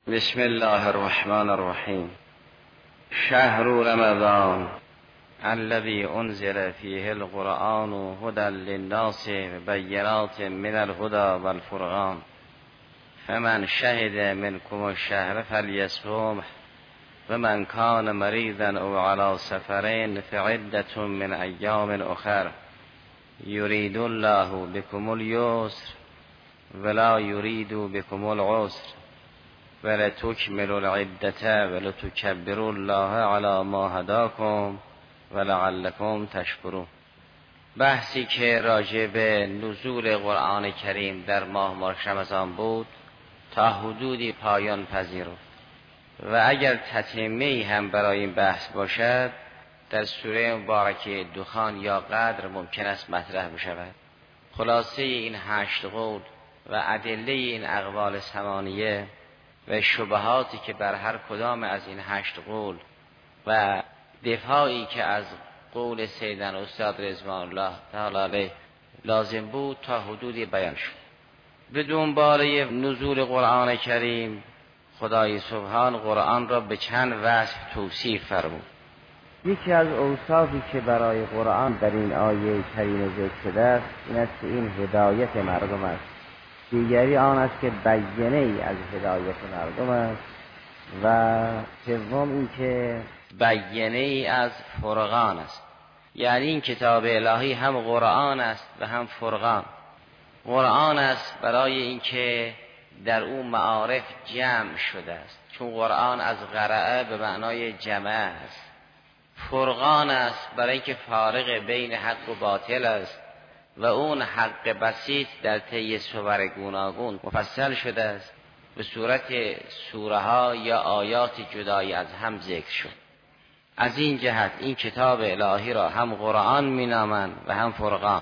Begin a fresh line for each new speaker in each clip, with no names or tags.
بسم الله الرحمن الرحیم. شهر رمضان الذي انزل فيه القرآن هدى للناس بینات من الهدى والفرقان فمن شهد منكم الشهر فليصمه ومن كان مريضا او على سفر فعدة من ایام اخر يريد الله بكم اليسر ولا يريد بكم العسر ولتکملوا العدة ولتکبروا الله على ما هداكم ولعلكم تشکرون. بحثی که راجع به نزول قرآن کریم در ماه رمضان بود تا حدودی پایان پذیرفت و اگر تتمه‌ای هم برای این بحث باشد در سوره مبارکه دخان یا قدر ممکن است مطرح بشود. خلاصه این 8 قول و ادله این اقوال ثمانیه و شبهاتی که بر هر کدام از این 8 قول و دفاعی که از قول سیدنا استاد رضوان الله تعالی علیه لازم بود تا حدودی بیان شد. به دنباله نزول قرآن کریم خدای سبحان قرآن را به چند وصف توصیف فرمود.
یکی از اوصافی که برای قرآن در این آیه کریمه ذکر شده است این است که این هدایت مردم است. دیگری آن است که بیانه ای از هدایت مردم است و سوم این که
بیانه ای از فرقان است. یعنی این کتاب الهی هم قرآن است و هم فرقان. قرآن است برای اینکه در او معارف جمع شده است، چون قرآن از قرأ به معنای جمع است. فرقان است برای اینکه فارق بین حق و باطل است و اون حق بسیط در طی صور گوناگون مفصل شده است، به صورت سوره ها یا آیات جدایی از هم ذکر شد. از این جهت این کتاب الهی را هم قرآن می نامند و هم فرقان.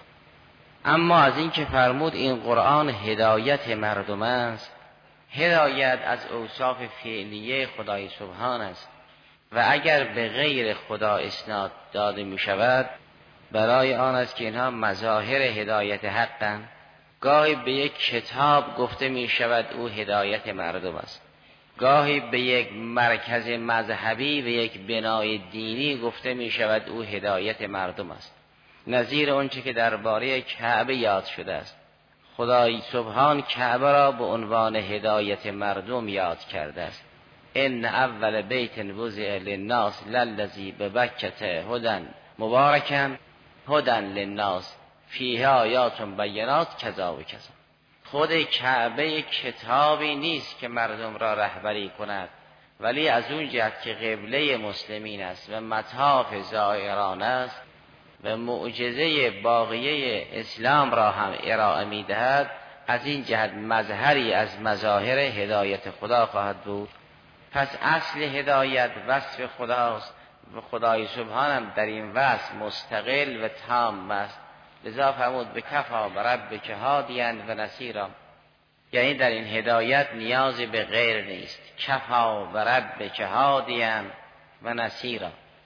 اما از این که فرمود این قرآن هدایت مردم است، هدایت از اوصاف فعلیه خدای سبحان است و اگر به غیر خدا اسناد داده می شود برای آن است که اینها مظاهر هدایت حقند. گاهی به یک کتاب گفته می شود او هدایت مردم است، گاهی به یک مرکز مذهبی و یک بنای دینی گفته می شود او هدایت مردم است. نظیر آنچه که درباره کعبه یاد شده است. خدای سبحان کعبه را به عنوان هدایت مردم یاد کرده است. ان اول بیت وضع للناس للذی ببکة هدی مبارکا هدی للناس فیه آیات بینات کذا و کذا. خود کعبه کتابی نیست که مردم را رهبری کند، ولی از اون جهت که قبله مسلمین است و مطاف زائران است و معجزه باقیه اسلام را هم ارائه می‌دهد، از این جهت مظهری از مظاهر هدایت خدا خواهد بود. پس اصل هدایت وصف خداست و خدای سبحان هم در این وصف مستقل و تام است. لذا فرمود بکفا بربک هادیا و نصیرا، یعنی در این هدایت نیازی به غیر نیست. کفا بربک هادیا و نصیرا،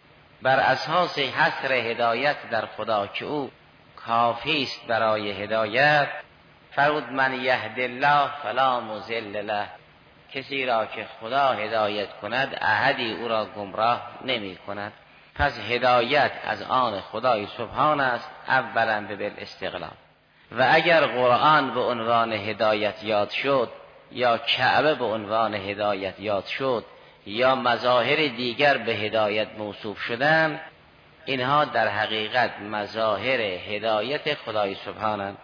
بر اساس حصر هدایت در خدا که او کافی است برای هدایت. فرمود من یهد الله فلا مضل له، کسی را که خدا هدایت کند احدی او را گمراه نمی کند. پس هدایت از آن خدای سبحان است اولا به بالاستقلال. و اگر قرآن به عنوان هدایت یاد شد یا کعبه به عنوان هدایت یاد شد یا مظاهر دیگر به هدایت موصوف شدن، اینها در حقیقت مظاهر هدایت خدای سبحانند.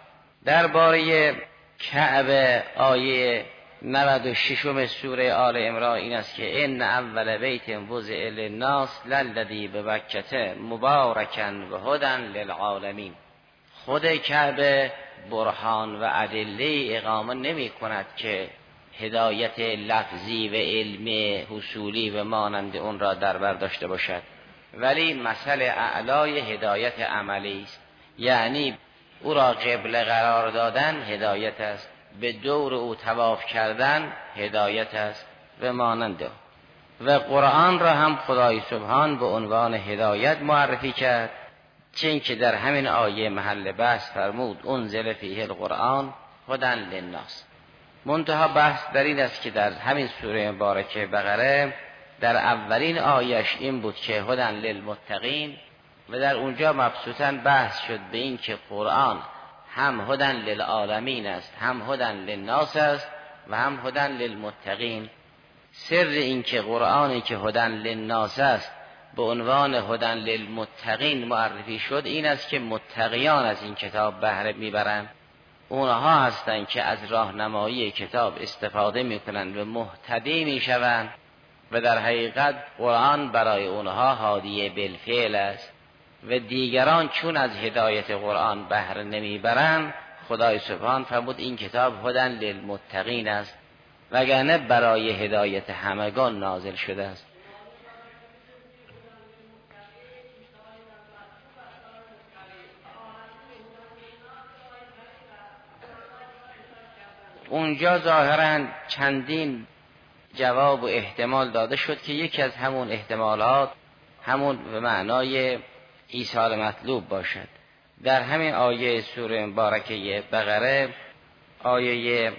درباره کعبه آیه 96 سوره آل عمران این است که ان اول بیت وضع للناس للذی ببکة مبارکا و هدی للعالمین. خود کعبه برهان و ادله اقامه نمی کند که هدایت لفظی و علمی حصولی و مانند اون را در بر داشته باشد، ولی مثل اعلای هدایت عملی است. یعنی او را قبله قرار دادن هدایت است، به دور او طواف کردن هدایت است و مانند. و قرآن را هم خدای سبحان به عنوان هدایت معرفی کرد، چون که در همین آیه محل بحث فرمود انزل فیه القرآن هدی للناس. منتها بحث در این است که در همین سوره مبارکه بقره در اولین آیش این بود که هدی للمتقین و در اونجا مبسوطاً بحث شد به این که قرآن هم هدی للعالمین است، هم هدی للناس است و هم هدی للمتقین. سر این که قرآنی که هدی للناس است به عنوان هدی للمتقین معرفی شد این است که متقیان از این کتاب بهره میبرند. اونها هستند که از راهنمایی کتاب استفاده میکنند و مهتدی میشوند و در حقیقت قرآن برای اونها هادی بالفعل است و دیگران چون از هدایت قرآن بهره نمیبرند خدای سبحان فرمود این کتاب هدی للمتقین است وگرنه برای هدایت همگان نازل شده است. اونجا ظاهراً چندین جواب و احتمال داده شد که یکی از همون احتمالات همون به معنای ایصال مطلوب باشد. در همین آیه سوره مبارکه بقره آیه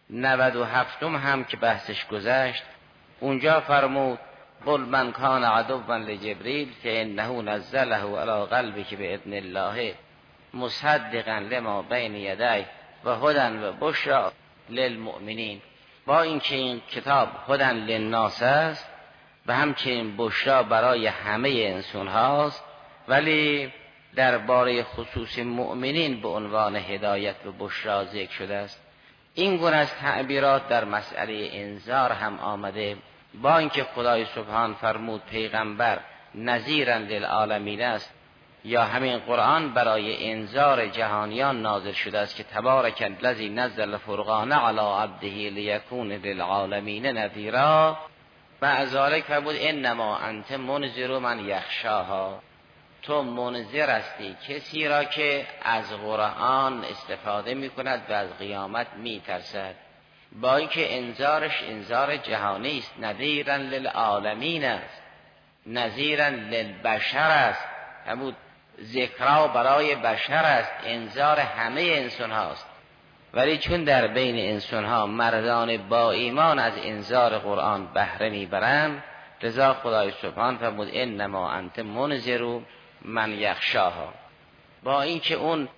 97 هم که بحثش گذشت اونجا فرمود قل من کان عدوا لجبریل فانه نزله علی قلبک باذن الله مصدقا لما بین یدیه و هدی و بشری للمؤمنین. با اینکه این کتاب هدی للناس است و همچنین بشرا برای همه انسان هاست ولی درباره خصوص مؤمنین به عنوان هدایت و بشرا ذکر شده است. این گونه از تعبیرات در مسئله انذار هم آمده. با اینکه خدای سبحان فرمود پیغمبر نذیرا للعالمین است یا همین قرآن برای انذار جهانیان نازل شده است که تبارک الذی نزل الفرقان علی عبده لیکون للعالمین نذیرا و از ذلک فرمود انما انت منذر من یخشاها. تو منذر هستی کسی را که از قرآن استفاده می کند و از قیامت می ترسد. با اینکه انذارش انذار جهانی است نذیرا للعالمین است، نذیرا للبشر است، همون ذکرا برای بشر است، انذار همه انسان هاست. ولی چون در بین انسان ها مردان با ایمان از انذار قرآن بهره میبرند لذا خدای سبحان فرمود انما انت منذر من یخشاها. با اینکه اون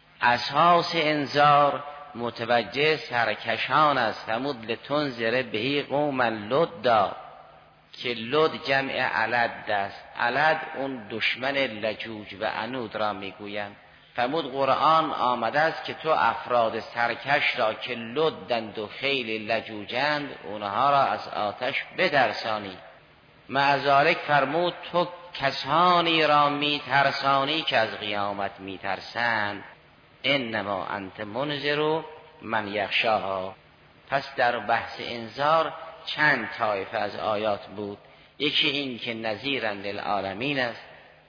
اساس انذار متوجه سرکشان است فرمود لتنذر به قوما لدا که لد جمع علد است. علد اون دشمن لجوج و عنود را میگویند. فرمود قرآن آمده است که تو افراد سرکش را که لدند و خیلی لجوجند اونها را از آتش بدرسانی. معذالک فرمود تو کسانی را میترسانی که از قیامت میترسند. انما انت منذر من یخشاها. پس در بحث انذار چند طایفه از آیات بود. یکی این که نذیرا للعالمین است،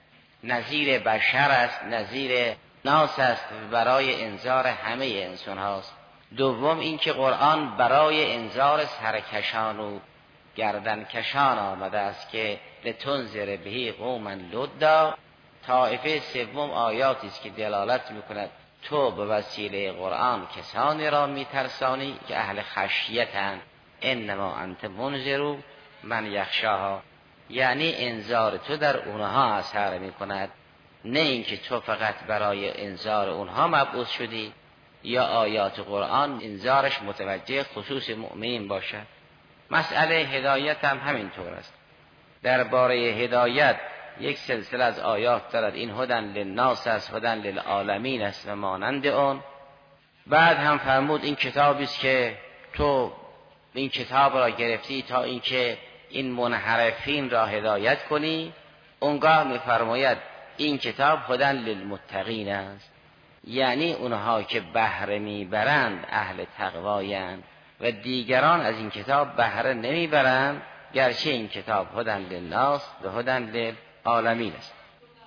نذیر بشر است، نذیر ناس است برای انذار همه انسان هاست. دوم این که قرآن برای انذار سرکشان و گردنکشان آمده است که لتنذر به قوما لدا. طایفه سوم آیاتی است که دلالت میکند تو به وسیله قرآن کسانی را میترسانی که اهل خشیتند. انما انت منذر من یخشاها، یعنی انذار تو در اونها اثر میکند، نه اینکه تو فقط برای انذار اونها مبعوث شدی یا آیات قرآن انذارش متوجه خصوص مؤمنین باشد. مسئله هدایت هم همینطور است. درباره هدایت یک سلسله از آیات دارد این هدی للناس است، هدی للعالمین است و مانند اون. بعد هم فرمود این کتابی است که تو این کتاب را گرفتی تا اینکه این منحرفین را هدایت کنی. اونگاه می‌فرماید این کتاب هدی للمتقین است، یعنی اونها که بهره میبرند اهل تقوایند و دیگران از این کتاب بهره نمیبرند، گرچه این کتاب هدی للناس و هدی للعالمین است.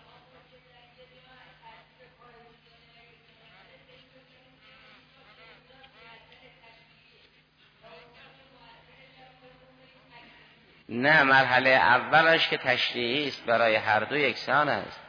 نه، مرحله اولش که تشریعی است برای هر دو یکسان است.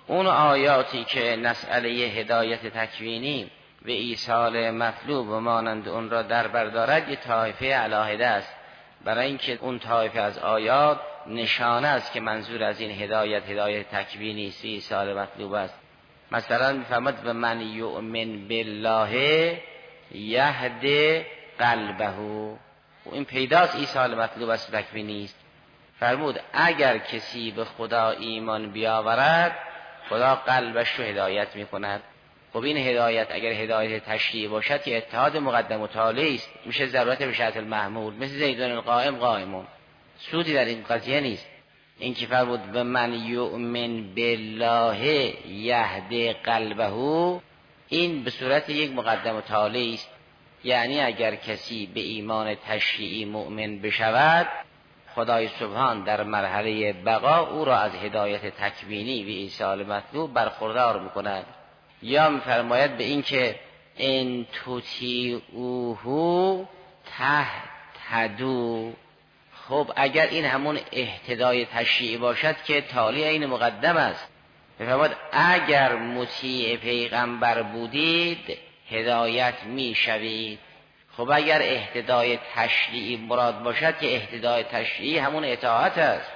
اون آیاتی که مسئله هدایت تکوینی و ایصال مطلوب و مانند اون را در بر دارد، یه طایفه علاهده است، برای اینکه اون طایفه از آیات نشانه است که منظور از این هدایت تکوینی است، ایصال مطلوب است. مثلا میفرماد و من یؤمن بالله یهد قلبه، این پیداست ایصال مطلوب است، تکوینی است. فرمود اگر کسی به خدا ایمان بیاورد، خدا قلبش رو هدایت میکند. خب این هدایت اگر هدایت تشریعی باشد که اتحاد مقدم و تالی است، میشه ضرورت به شرط المحمول، مثل زیدون القائم قائمون، سودی در این قضیه نیست. این که فرمود و من یؤمن بالله یهد قلبه، این به صورت یک مقدم و تالی است، یعنی اگر کسی به ایمان تشریعی مؤمن بشود، خدای سبحان در مرحله بقا او را از هدایت تکوینی و ایصال مطلوب برخوردار میکند. یا میفرماید به این که ان تطیعوه تهتدوا. خب اگر این همون اهتدای تشریعی باشد که تالی این مقدم است، میفرماید اگر مطیع پیغمبر بودید هدایت میشوید. خب اگر اهتدای تشریعی مراد باشد که اهتدای تشریعی همون اطاعت است.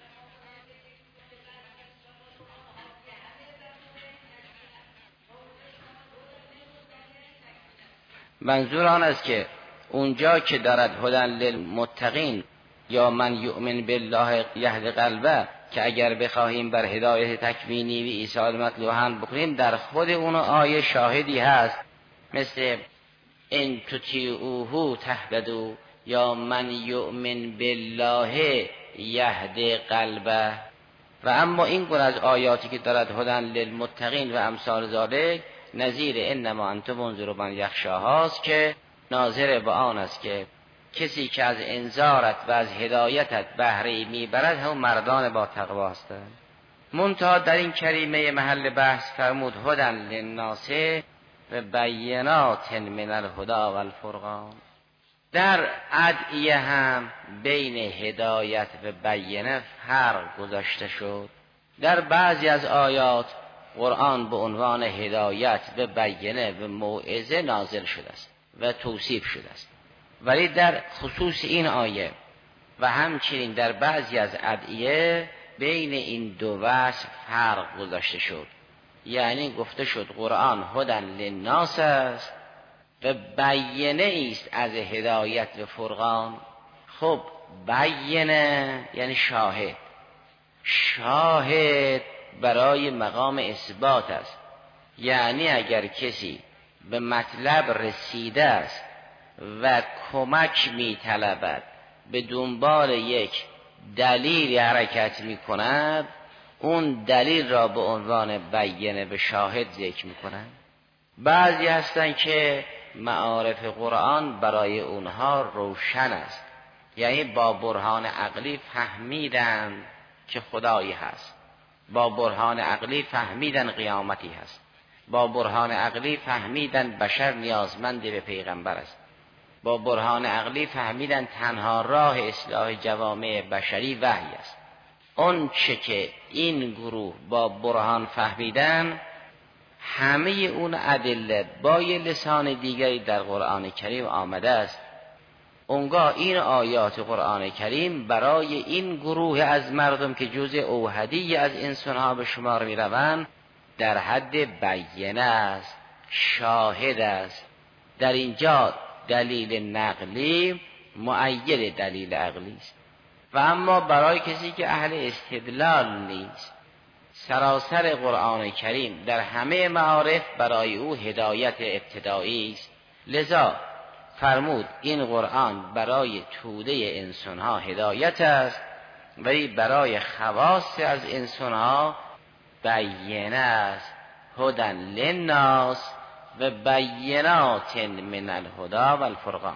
منظور آن است که اونجا که دارد هدن للمتقین یا من یؤمن بالله یهد قلبه، که اگر بخواهیم بر هدایت تکوینی و ایصال مطلوب هم بکنیم، در خود اون آیه شاهدی هست، مثل ان تطیعوه تهتدوا یا من یؤمن بالله یهد قلبه. و اما این گونه از آیاتی که دارد هدن للمتقین و امثال ذالک، نظیر انما انت منذر من یخشاهاست که ناظر به آن است که کسی که از انذارت و از هدایتت بهره میبرد هم مردان با تقوا هستند. منتها در این کریمه محل بحث فرمود هدن للناس و بینات من الهدی و الفرقان. در ادعیه هم بین هدایت و بینه فرق گذاشته شد. در بعضی از آیات قرآن به عنوان هدایت و بینه و موعظه نازل شده است و توصیف شده است، ولی در خصوص این آیه و همچنین در بعضی از ادعیه بین این دو وصف فرق گذاشته شد. یعنی گفته شد قرآن هدن للناس است و بینه است از هدایت و فرقان. خب بینه یعنی شاهد برای مقام اثبات است. یعنی اگر کسی به مطلب رسیده است و کمک می طلبد، به دنبال یک دلیل حرکت می کند، اون دلیل را به عنوان بینه به شاهد ذکر می کنند. بعضی هستند که معارف قرآن برای اونها روشن است، یعنی با برهان عقلی فهمیدن که خدایی هست، با برهان عقلی فهمیدن قیامتی هست، با برهان عقلی فهمیدن بشر نیازمند به پیغمبر است، با برهان عقلی فهمیدن تنها راه اصلاح جوامع بشری وحی است. اون چه که این گروه با برهان فهمیدن، همه اون ادله با یه لسان دیگری در قرآن کریم آمده است. اونگاه این آیات قرآن کریم برای این گروه از مردم که جزء اوحدی از انسانها به شمار می روند در حد بینه است، شاهد است. در اینجا دلیل نقلی مؤید دلیل عقلی است. و اما برای کسی که اهل استدلال نیست، سراسر قرآن کریم در همه معارف برای او هدایت ابتدایی است. لذا فرمود این قرآن برای توده انسانها هدایت است، ولی برای خواص از انسانها بینه است. هدن للناس و بینات من الهدی و الفرقان.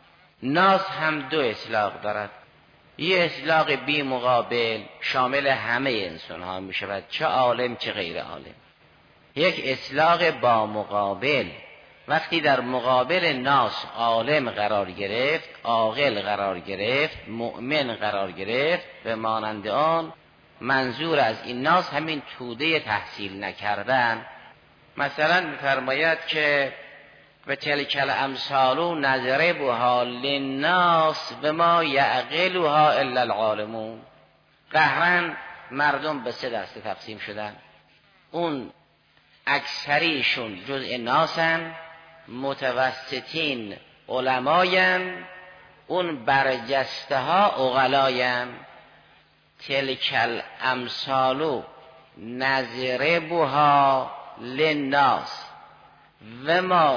ناس هم دو اطلاق دارد. یه اطلاق بی مقابل شامل همه انسان ها می شود، چه عالم چه غیر عالم. یک اطلاق با مقابل، وقتی در مقابل ناس عالم قرار گرفت، عاقل قرار گرفت، مؤمن قرار گرفت، به مانند آن منظور از این ناس همین توده تحصیل نکردن. مثلا می‌فرماید که و تلک الامثال نضربها للناس بما یعقلها الا العالمون. قهراً مردم به 3 دسته تقسیم شدن. اون اکثریشون جزء ناسن، متوسطین علماین، اون برجسته ها عقلاین. تلک الامثال نضربها للناس و ما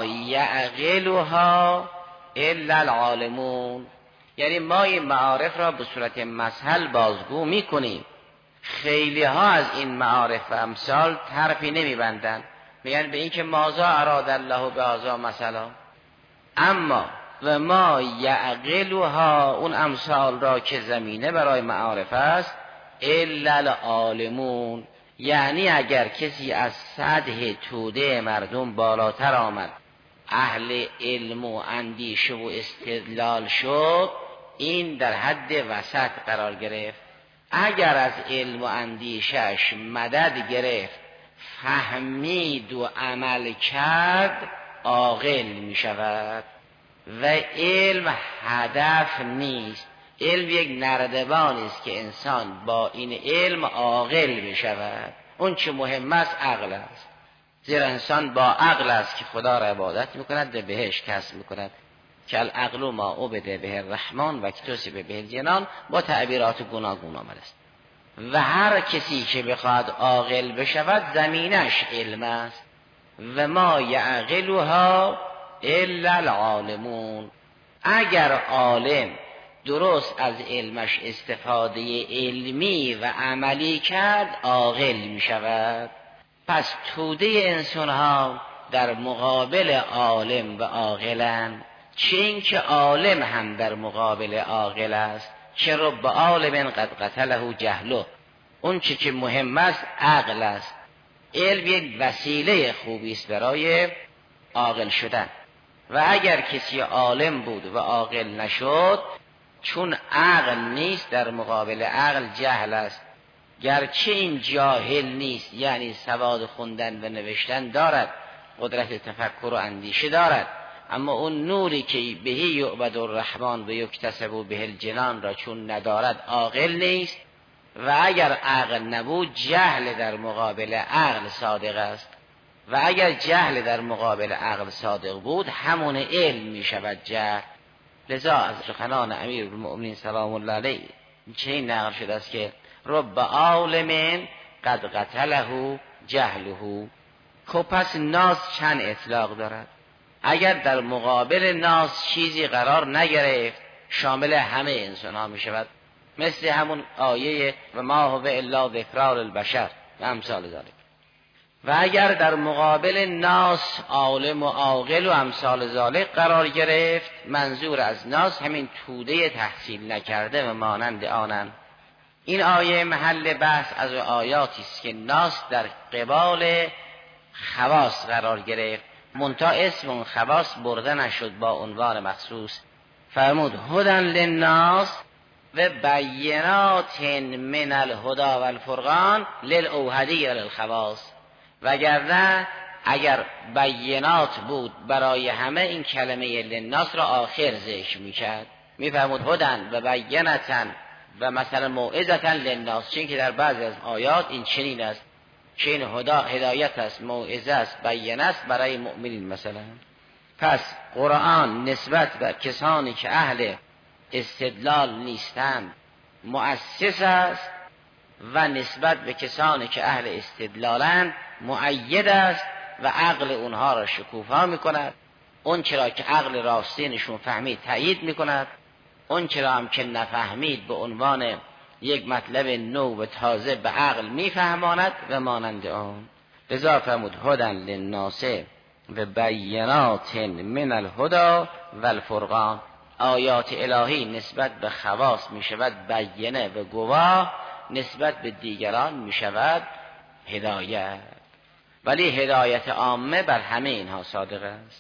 یعقلها الا العالمون. یعنی ما این معارف را به صورت مثل بازگو میکنیم. خیلی ها از این معارف و امثال طرفی نمیبندن، میگن به این که ماذا اراد الله بهذا مثلا. اما و ما یعقلها، اون امثال را که زمینه برای معارف است، الا العالمون. یعنی اگر کسی از سطح توده مردم بالاتر آمد، اهل علم و اندیشه و استدلال شد، این در حد وسط قرار گرفت. اگر از علم و اندیشش مدد گرفت، فهمید و عمل کرد، عاقل می شود. و علم هدف نیست، علم یک نردبانی است که انسان با این علم عاقل می شود. اون چه مهم است عقل است، زیرا انسان با عقل است که خدا را عبادت می کند و بهش کسب می کند. که العقل ما عبد به الرحمن و اکتسب به الجنان، با تعبیرات گوناگون آمده است. و هر کسی که بخواد عاقل بشود زمینش علم است. و ما یعقلها الا العالمون. اگر عالم درست از علمش استفاده علمی و عملی کرد، عاقل می شود. پس توده انسان ها در مقابل عالم و عاقلند، چه این که عالم هم در مقابل عاقل است. که رب عالم قد قتله جهله. اون چه که مهم است عقل است. علم یک وسیله خوبی است برای عاقل شدن. و اگر کسی عالم بود و عاقل نشد، چون عقل نیست، در مقابل عقل جهل است. گرچه این جاهل نیست، یعنی سواد خوندن و نوشتن دارد، قدرت تفکر و اندیشه دارد، اما اون نوری که بهی یعبد الرحمن و یکتسب به الجنان را چون ندارد، عاقل نیست. و اگر عقل نبود، جهل در مقابل عقل صادق است. و اگر جهل در مقابل عقل صادق بود، همون علم می شود جهل. لذا از سخنان امیرالمؤمنین سلام الله علیه چنین نقل شده است که رب عالم قد قتله جهله. خب پس ناس چند اطلاق دارد؟ اگر در مقابل ناس چیزی قرار نگرفت، شامل همه انسان ها می شود. مثل همون آیه و ما هو الا ذکری للبشر و امثال ذلک. و اگر در مقابل ناس عالم و عاقل و امثال ذلک قرار گرفت، منظور از ناس همین توده تحصیل نکرده و مانند آنند. این آیه محل بحث از آیاتی است که ناس در قبال خواص قرار گرفت، منتها اسم اون خواص برده نشد با عنوان مخصوص. فرمود هدی للناس و بینات من الهدی و الفرقان للأوحدی و للخواص. وگرنه اگر بینات بود برای همه، این کلمه للناس را آخر ذکر میکرد. میفرمود هدن و بینتن و مثلا موعظتن للناس، چون که در بعضی از آیات این چنین است که این هدایت است، موعظه است، بینه است برای مؤمنین مثلا. پس قرآن نسبت به کسانی که اهل استدلال نیستند مؤسس است، و نسبت به کسانی که اهل استدلالند مؤید است و عقل اونها را شکوفا میکند. اون چرا که عقل راستینشون فهمید تأیید میکند، اون چرا هم که نفهمید به عنوان یک مطلب نو و تازه به عقل میفهماند و مانند آن. لذا فرمود هدی للناس و بینات من الهدی و الفرقان. آیات الهی نسبت به خواص می شود بینه و گواه، نسبت به دیگران می شود هدایت. ولی هدایت عامه بر همه اینها صادق است.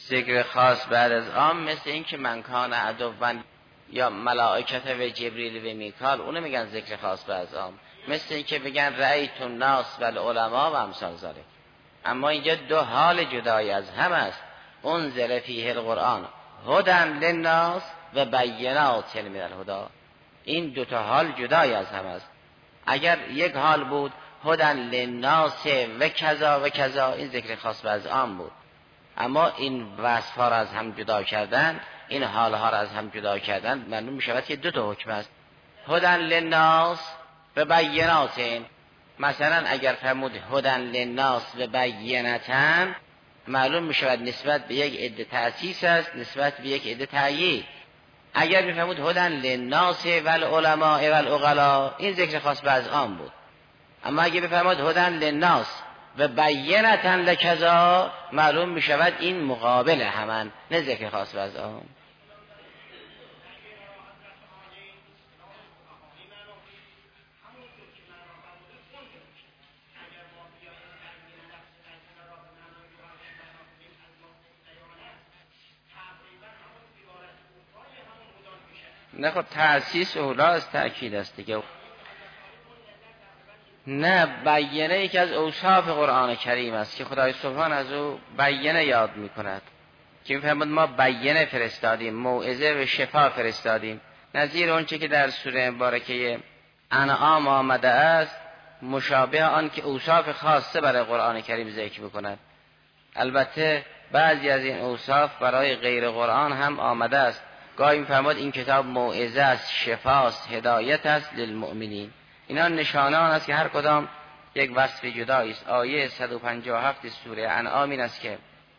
ذکر خاص بعد از عام مثل این که من کان عدوا یا ملائکت و جبریل و میکال، اونو میگن ذکر خاص بعد از عام. مثل این که بگن رأیت الناس و العلماء و امثال ذلک. اما اینجا دو حال جدای از هم است. انزل فیه القرآن هدی للناس و بینات من الهدی. این دو تا حال جدای از هم است. اگر یک حال بود هدی للناس و کذا و کذا، این ذکر خاص بعد از عام بود. اما این وصف ها را از هم جدا کردن، این حال ها را از هم جدا کردن، معلوم می شود که دو تا حکم است. هدی للناس و بینات. مثلا اگر فرمود هدی للناس و بینتا، معلوم می شود نسبت به یک عده تأسیس است، نسبت به یک عده تأیید. اگر می فرمود هدی للناس و العلماء و العقلاء، این ذکر خاص بعد از عام بود. اما اگر بفرماد هدی للناس و بینتا لکذا، معلوم می شود این مقابل همان، نه ذکر خاص بعد از عام. نه خب تأسیس اولا از تأکید است دیگه. نه، بیانه یکی از اوصاف قرآن کریم است که خدای سبحان از او بیانه یاد می کند که می فرمود ما بیانه فرستادیم، موعظه و شفا فرستادیم. نظیر اون چه که در سوره مبارکه انعام آمده است، مشابه آن که اوصاف خاصه برای قرآن کریم ذکر می کند. البته بعضی از این اوصاف برای غیر قرآن هم آمده است. گاهی می‌فرماد این کتاب موعظه است، شفاست، هدایت است للمؤمنین. اینا نشانه آن است که هر کدام یک وصف جدایی است. آیه 157 سوره انعام این است که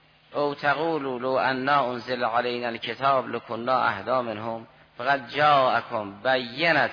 او تقولوا لو انا انزل علینا الکتاب لکنا اهدی منهم فقد جاءکم بینة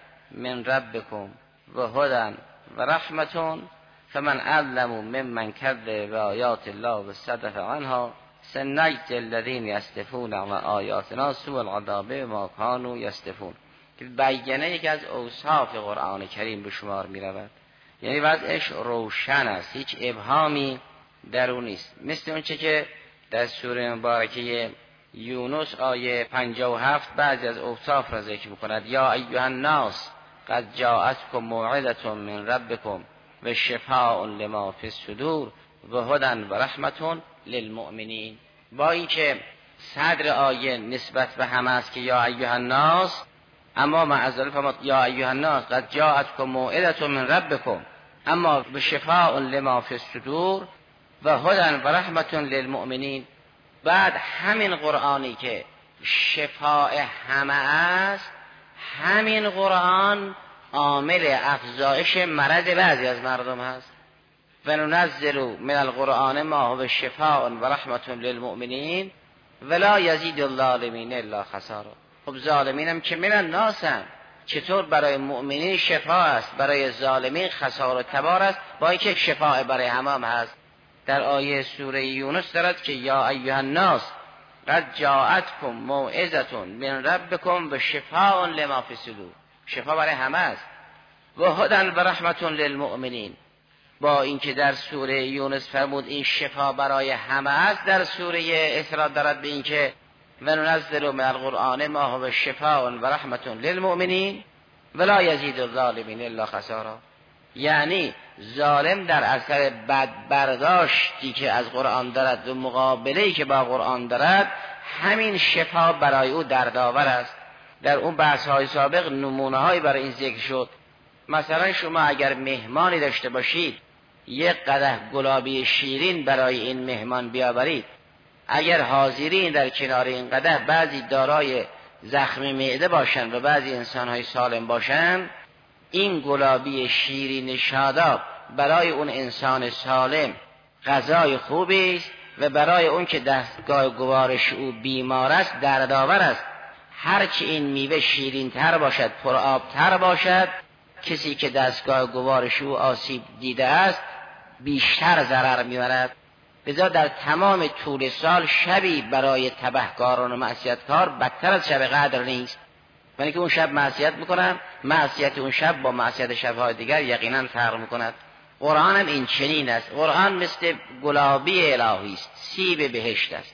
من ربکم و هدی و رحمة فمن اظلم ممن کذب بآیات الله و صدف عنها سنجزی الذین یصدفون عن آیاتنا سوء العذاب بما کانوا یصدفون. که بیانه یکی از اوصاف قرآن کریم به شمار می رود. یعنی وضعش روشن است، هیچ ابهامی در اون نیست. مثل اون چه که در سوره مبارکه یونس آیه 57 بعضی از اوصاف را ذکر می‌کند. یا ایها الناس قد جاءتکم موعظة من ربکم و شفاء لما فی الصدور و هدی و رحمة للمؤمنین. با اینکه صدر آیه نسبت به همه است که یا ایها الناس، اما معذرت فرمود یا ایها الناس قد جاءتکم موعظة من ربکم، اما به شفاء لما فی الصدور و هدی و رحمة للمؤمنین. بعد همین قرآنی که شفاء همه است، همین قرآن عامل افزایش مرض بعضی از مردم هست. و ننزل من القرآن ما هو شفاء و رحمة للمؤمنین ولا یزید الظالمین الا خسارا. خب ظالمین هم که من الناس هم، چطور برای مؤمنین شفا است، برای ظالمین خسار و تبار است، با اینکه شفاء برای همه هست. در آیه سوره یونس دارد که یا ایها الناس قد جاءتکم موعظة من ربکم و شفاء لما فی الصدور، شفا برای همه است. و هدی و رحمة للمؤمنین، با اینکه در سوره یونس فرمود این شفا برای همه است، در سوره اسراء دارد به اینکه و ننزل من القرآن ما هو شفاء و رحمة للمؤمنین ولا یزید الظالمین الا خسارا. یعنی ظالم در اثر بد برداشتی که از قرآن دارد و مقابله‌ای که با قرآن دارد، همین شفا برای او دردآور است. در اون بحث‌های سابق نمونه‌هایی برای این ذکر شد. مثلا شما اگر مهمانی داشته باشید، یک قدح گلابی شیرین برای این مهمان بیاورید، اگر حاضرین در کنار این قدح بعضی دارای زخم معده باشند و بعضی انسان‌های سالم باشند، این گلابی شیرین شاداب برای اون انسان سالم غذای خوبی است و برای اون که دستگاه گوارش او بیمار است دردآور است. هرچی این میوه شیرین تر باشد، پرآب تر باشد، کسی که دستگاه گوارش او آسیب دیده است بیشتر ضرر میبرد. لذا در تمام طول سال شبی برای تبهکاران و معصیتکار بدتر از شب قدر نیست. ولی که اون شب معصیت میکنن، معصیت اون شب با معصیت شبهای دیگر یقینا فرق میکند. قرآن هم این چنین است. قرآن مثل گلابی الهی است، سیب بهشت است.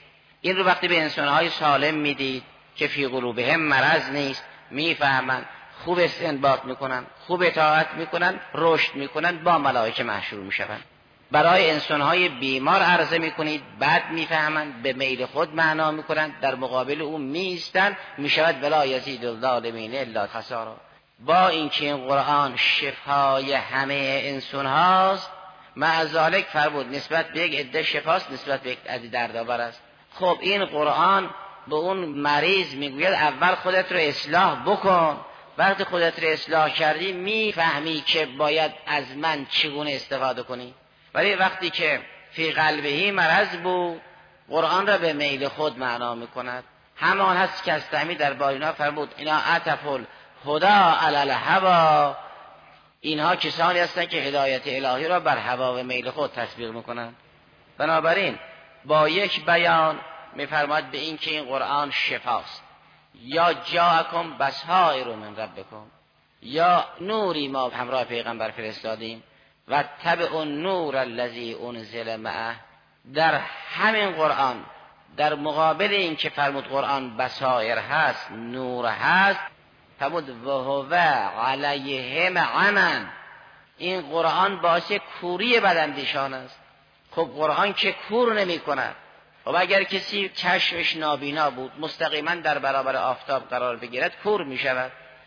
این رو وقتی به انسانهای سالم میدید که فی قلوبهم مرض نیست، میفهمن، خوب استنباط میکنن، خوب اطاعت میکنن، رشد میکنن، با ملائکه محشور میشون. برای انسانهای بیمار عرضه میکنید، بعد میفهمند، به میل خود معنا میکنند، در مقابل اون میستن، میشود ولا یزید الظالمین الا خسارا. با اینکه این قرآن شفای همه انسان هاست، مع ذالک فرمود نسبت به یک عده شفاست، نسبت به یک عده دردآور است. خب این قرآن به اون مریض میگوید اول خودت رو اصلاح بکن، وقتی خودت رو اصلاح کردی میفهمی که باید از من چگونه استفاده کنی. ولی وقتی که فی قلبهی مرض بود، قرآن را به میل خود معنا میکند. همان هست که از تعمید در بارینا فرمود اینا عطف الهدا علی الهوا، اینها کسانی هستند که هدایت الهی را بر هوا و میل خود تطبیق میکنند. بنابراین با یک بیان میفرماید به این که این قرآن شفاست، یا جاءکم بصائر من ربکم، یا نوری ما همراه پیغمبر فرستادیم و تبع النور الذی انزل معه. در همین قرآن در مقابل این که فرمود قرآن بصائر هست، نور هست، فرمود و هو علیهم عمى، این قرآن باعث کوری بداندیشان است. خب قرآن که کور نمی کند. و اگر کسی چشمش نابینا بود مستقیما در برابر آفتاب قرار بگیرد کور می شود.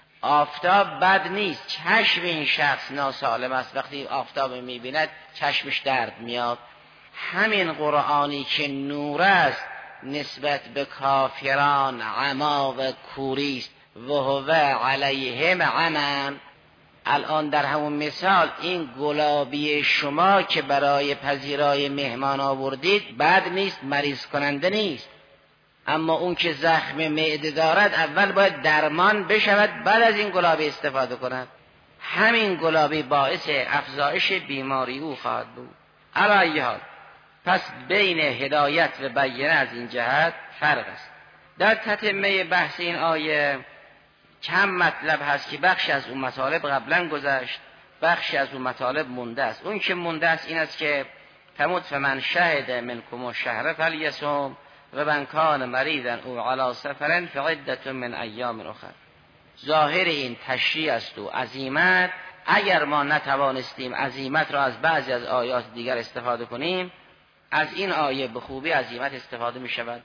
آفتاب بد نیست، چشم این شخص ناسالم است، وقتی آفتاب می بیند چشمش درد میاد. همین قرآنی که نور است نسبت به کافران عما و کوری است، و هو علیهم عمى. الان در همون مثال این گلابی شما که برای پذیرای مهمان آوردید بد نیست، مریض کننده نیست، اما اون که زخم معده دارد اول باید درمان بشود، بعد از این گلابی استفاده کند. همین گلابی باعث افزایش بیماری او خواهد بود. علی ای حال، پس بین هدایت و بیانه از این جهت فرق است. در تتمه بحث این آیه چند مطلب هست که بخش از اون مطالب قبلا گذشت، بخش از اون مطالب مونده است. اون که مونده است این است که فرمود فمن شهد منکم الشهر فلیصم و من کان مریضا او علی سفر فعدة من ایام اخر. ظاهر این تشریع است و عزیمت. اگر ما نتوانستیم عزیمت را از بعضی از آیات دیگر استفاده کنیم، از این آیه به خوبی عزیمت استفاده می شود.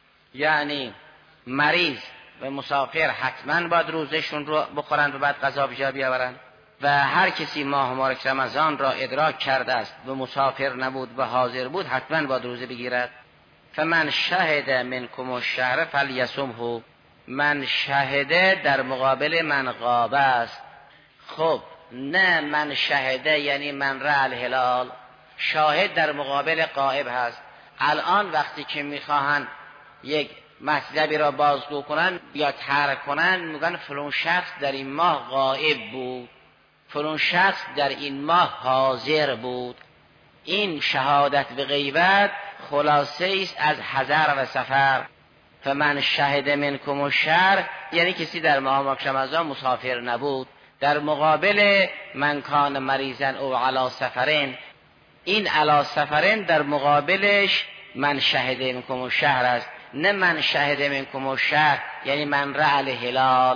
یعنی مریض و مسافر حتما باید روزشون رو بخورند و بعد غذا به جا بیاورند، و هر کسی ماه مبارک رمضان را ادراک کرده است و مسافر نبود و حاضر بود حتما باید روزه بگیرد. فمن شهد منکم الشهر فلیصمه، من شهده در مقابل من غاب است. خب نه من شهده یعنی من رأى الهلال، شاهد در مقابل غائب هست. الان وقتی که میخواهند یک مطلبی را بازگو کنن یا ترک کنن میگن فلان شخص در این ماه غائب بود، فلان شخص در این ماه حاضر بود. این شهادت به غیبت خلاصه است از حضر و سفر. فمن شهد منکم الشهر یعنی کسی در ماه رمضان مسافر نبود، در مقابل من کان مریضا او علی سفرین، این علی سفرین در مقابلش من شهد منکم الشهر است. نه من شهد منکم الشهر یعنی من رأى الهلال.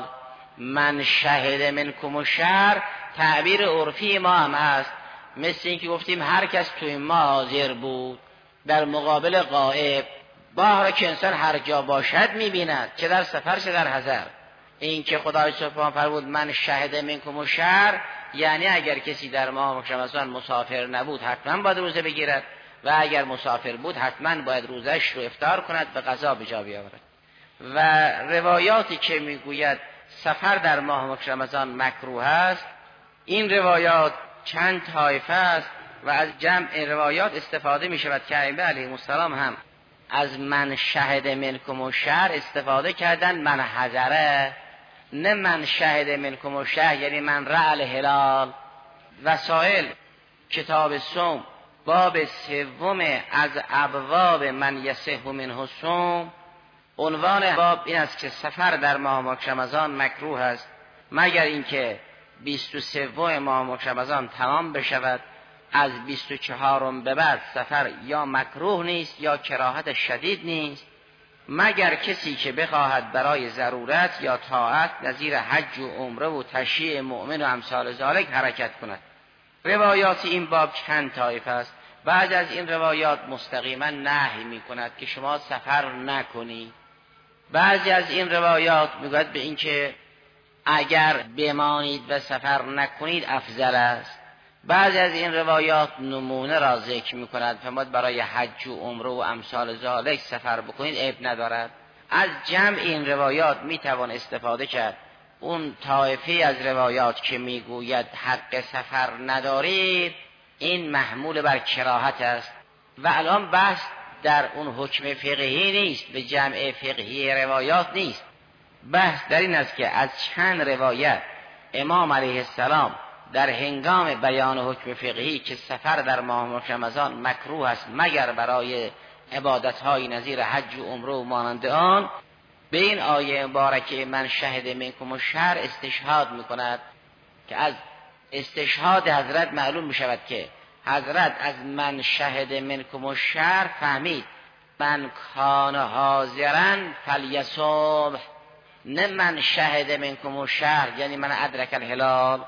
من شهد منکم الشهر تعبیر عرفی ما هم هست، مثل این که گفتیم هر کس توی ما حاضر بود، در مقابل غائب. باره که انسان هر جا باشد میبیند، چه در سفر چه در حضر. این که خدای سبحانه فرمود من شهد منکم الشهر یعنی اگر کسی در ماه رمضان مسافر نبود حتما باید روزه بگیرد، و اگر مسافر بود حتما باید روزش رو افطار کند و غذا به جا بیاورد. و روایاتی که میگوید سفر در ماه رمضان مکروه است، این روایات چند طایفه است و از جمع روایات استفاده می شود که ائمه علیهم السلام هم از من شهد منکم الشهر استفاده کردن، من حضره، نه من شهد منکم الشهر یعنی من رأى الهلال. وسائل کتاب صوم باب سوم از ابواب من یصح منه الصوم، عنوان باب این است که سفر در ماه رمضان مکروه است مگر اینکه 23 ماه رمضان تمام بشود. از 24 به بعد سفر یا مکروه نیست یا کراهت شدید نیست. مگر کسی که بخواهد برای ضرورت یا طاعت نظیر حج و عمره و تشییع مؤمن و امثال ذالک حرکت کند. روایات این باب چند طایفه است. بعد از این روایات مستقیما نهی می کند که شما سفر نکنید. بعضی از این روایات میگوید به این که اگر بمانید و سفر نکنید افضل است. بعضی از این روایات نمونه را ذکر می کند، فرمود برای حج و عمره و امثال ذالک سفر بکنید عیب ندارد. از جمع این روایات می توان استفاده کرد. اون طایفه از روایات که می گوید حق سفر ندارید این محمول بر کراهت است و الان بحث در اون حکم فقهی نیست، به جمع فقهی روایات نیست. بحث در این است که از چند روایت امام علیه السلام در هنگام بیان حکم فقهی که سفر در ماه رمضان مکروه است مگر برای عبادت‌های نظیر حج و عمره و مانند آن، به این آیه مبارکه من شهد منکم الشهر استشهاد می‌کند که از استشهاد حضرت معلوم می‌شود که حضرت از من شهد منکم الشهر فهمید من کان حاضرا فلیصوم، نه من شهد منکم الشهر یعنی من ادرک الهلال.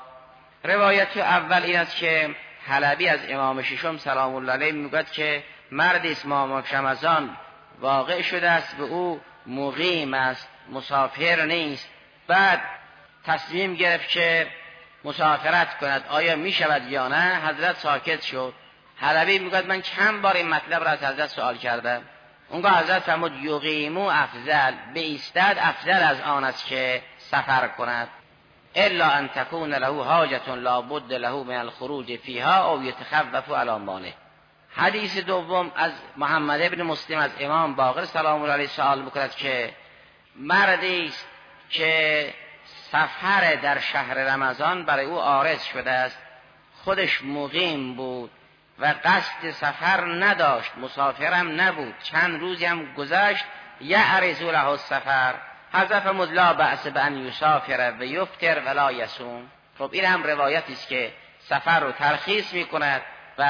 روایت اول این است که حلبی از امام ششم سلام الله علیه میگوید که مردی است ماه رمضان واقع شده است به او مقیم است، مسافر نیست. بعد تصمیم گرفت که مسافرت کند، آیا می شود یا نه؟ حضرت ساکت شد. حلبی میگوید من چند بار این مطلب را از حضرت سوال کردم. اونگاه حضرت فرمود یقیمو افضل، بایستد افضل از آن است که سفر کند، الا ان تكون له حاجة لا بد له من الخروج فيها او يتخوف على مانع. حدیث دوم از محمد ابن مسلم از امام باقر سلام الله علیه سوال میکند که مردی است که سفر در شهر رمضان برای او عارض شده است، خودش مقیم بود و قصد سفر نداشت، مسافرم نبود، چند روزی هم گذشت، یعرض له السفر، حضرت فرمود لا بأس بأن یسافر و یفطر ولا یصوم. خب این هم روایتی است که سفر رو ترخیص میکند و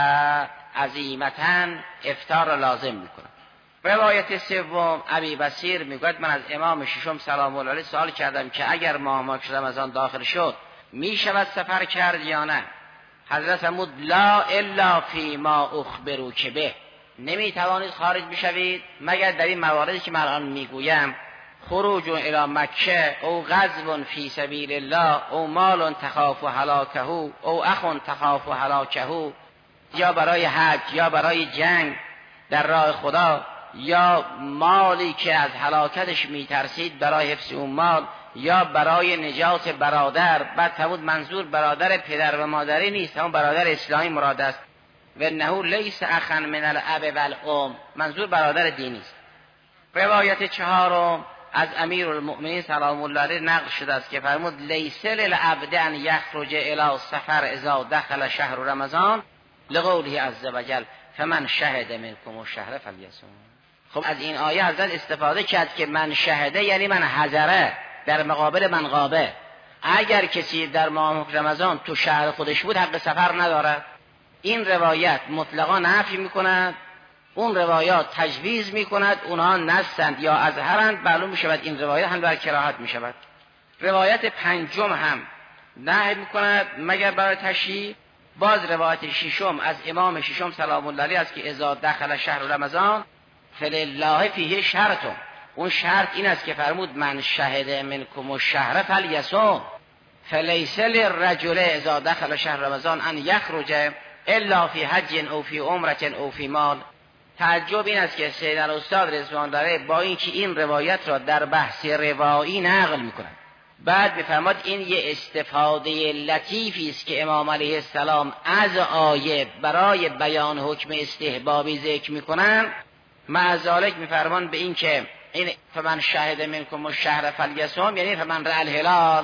عزیمتاً افطار را لازم میکند. روایت سوم ابی بصیر میگوید من از امام ششم سلام الله علیه سوال کردم که اگر ماه رمضان داخل شد می شود سفر کرد یا نه؟ حضرت فرمود لا الا فی ما اخبروک به، نمی توانید خارج بشوید مگر در این مواردی که من الان میگویم، خروج الی مکه او غزو فی سبیل الله او مال تخاف هلاکه او اخ تخاف هلاکه، یا برای حج یا برای جنگ در راه خدا، یا مالی که از هلاکتش میترسید برای حفظ اون مال، یا برای نجات برادر. بعد فرمود منظور برادر پدر و مادری نیست، همون برادر اسلامی مراد است، و انه لیس اخا من الاب والام، منظور برادر دینی است. روایت چهارم از امیرالمؤمنین سلام الله علیه نقل شده است که فرمود لیس للعبد ان یخرج الی سفر اذا دخل شهر رمضان لقوله عز وجل فمن شهد منکم الشهر فلیصوم. خب از این آیه حضرت استفاده کرد که من شهده یعنی من حضره، در مقابل من غابه. اگر کسی در ماه رمضان تو شهر خودش بود حق سفر ندارد. این روایت مطلقا نفی میکند، اون روایات تجویز میکند، اونها نستند یا اظهرند، معلوم میشود این روایت هم بر کراهت میشود. روایت پنجم هم نهی میکند مگر برای تشریع. باز روایت ششم از امام ششم سلام الله علیه است که اذا دخل شهر رمضان فلله فیه شرط، اون شرط این است که فرمود من شهد منکم الشهر فلیصوم فلیس للرجل اذا دخل شهر رمضان ان یخرج الا فی حج او فی عمره او فی مال. تعجب این است که سید الاستاد رضوان الله با اینکه این روایت را در بحث روایی نقل میکنند، بعد میفرماد این یه استفاده لطیفی است که امام علیه السلام از آیه برای بیان حکم استحبابی ذکر میکنند. مع ذالک میفرمان به این که این فمن شهد منکم الشهر فلیصوم یعنی فمن رأى الهلال،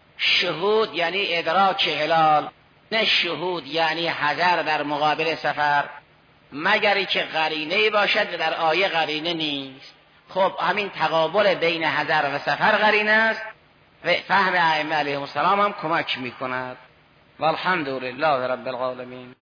شهود یعنی ادراک هلال، نه شهود یعنی حضر در مقابل سفر، مگری که قرینه باشد و در آیه قرینه نیست. خب همین تقابل بین حضر و سفر قرینه است و فهم ائمه علیهم السلام هم کمک میکند. والحمد لله رب العالمین.